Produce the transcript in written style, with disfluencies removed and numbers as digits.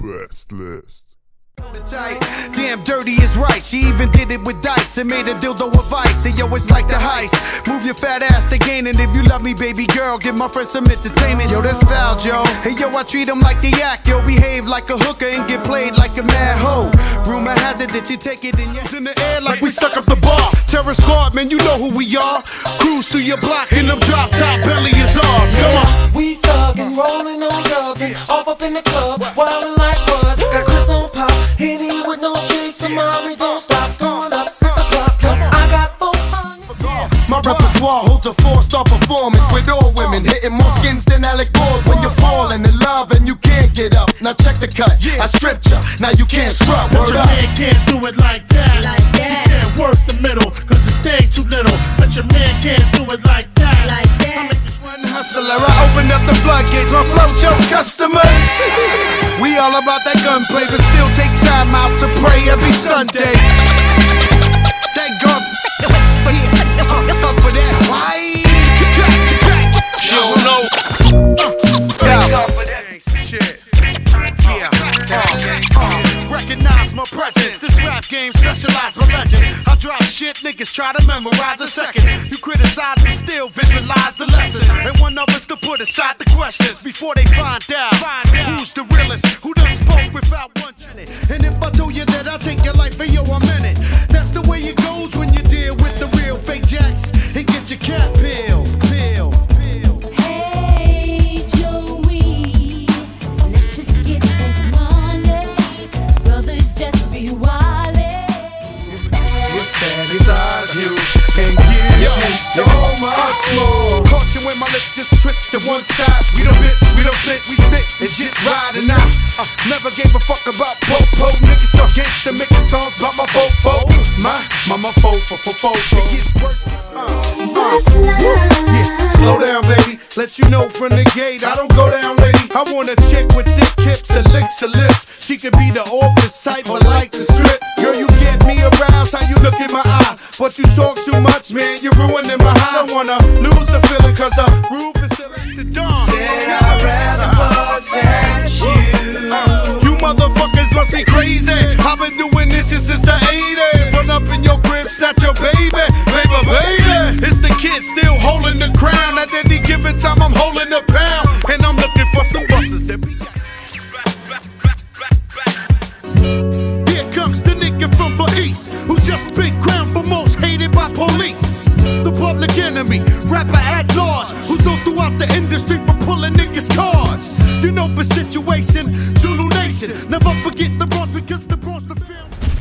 best list. Damn dirty is right, she even did it with dice and made a dildo of ice. And yo, it's like the heist, move your fat ass to gain. And if you love me, baby girl, give my friends some entertainment. Yo, that's foul, Joe. Hey yo, I treat them like the yak. Yo, behave like a hooker and get played like a mad hoe. Rumor has it that you take it and you're in the air like we suck up the bar. Terror squad, man, you know who we are. Cruise through your block and them drop top belly is ours. Come on. We thuggin', rollin' on dubbin', off up in the club, wildin' like what? Got Chris on pop, Henny with no chase, and mommy don't stop throwing up 6 o'clock, 'cause I got 400. My repertoire holds a 4-star performance with all women hitting more skins than Alec Baldwin. When you're falling in love and you can't get up. Now check the cut, I stripped ya, now you can't strut. But your man can't do it like that. You can't work the middle, 'cause it's day too little. But your man can't do it like that. Hustler, I open up the floodgates, my flow show customers. We all about that gunplay, but still take time out to pray every Sunday. Thank God for that. Why? You don't know. Shit. Recognize my presence. This rap game specialized for legends. I drop shit, niggas try to memorize in seconds. You criticize me, still visualize the lessons. And one of us to put aside the questions before they find out who's the realest, who done spoke without one minute. And if I told you that I take your life, yo, I'm in it. That's the way it goes when you deal with the real fake jacks and get your cat peeled. Hey Joey, let's just get this money. Brothers, just be wildin'. We'll satisfies you and give you so much more. Caution when my lip just twitch to one side. We don't bitch, we don't snitch, we stick and just riding out. Never gave a fuck about po-po. Niggas so gangsta making songs about my fofo. My mama fofo. It gets worse. Yeah, slow down, baby. Let you know from the gate, I don't go down, lady. I want a chick with thick hips and licks her lips. She could be the office type, but like the strip. Girl, you get me aroused, how you look in my eye. But you talk too much, man, you're ruining my high. I don't wanna lose the feeling, 'cause the roof is still at the dawn. Said I'd rather bust at you. You motherfuckers must be crazy. I've been doing this since the 80s. Run up in your crib, snatch your baby. Baby. It's the kid still holding the crown. At any given time, I'm holding the pound. And I'm looking for some bosses that be. Here comes the nigga from the east, who just been crowned for most hated by police. The public enemy, rapper at large, who's known throughout the industry for pulling niggas' cards. You know the situation, Zulu Nation. Never forget the Bronx, because the Bronx the film.